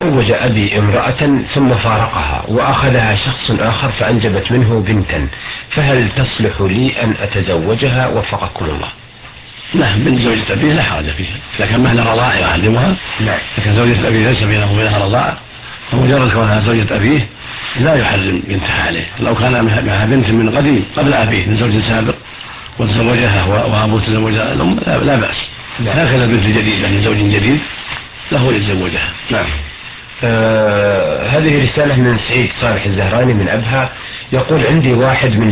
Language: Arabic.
تزوج أبي امرأة ثم فارقها وأخذها شخص آخر فأنجبت منه بنتا، فهل تصلح لي أن أتزوجها وفقكم الله؟ نعم، بنت زوجة أبيه لا حرج فيها، لكن مهل رضاع يعلمها. لكن زوجة أبيه ليس بينه وبينها رضاع، فمجرد كونها زوجة أبيه لا يحرم بنتها عليه. لو كان معها بنت من قديم قبل أبيه من زوج سابق وتزوجها وأبوه تزوجها الأم لا بأس. هكذا بنت جديدة من زوج جديد له يتزوجها. نعم. هذه رسالة من سعيد صالح الزهراني من أبها، يقول: عندي واحد من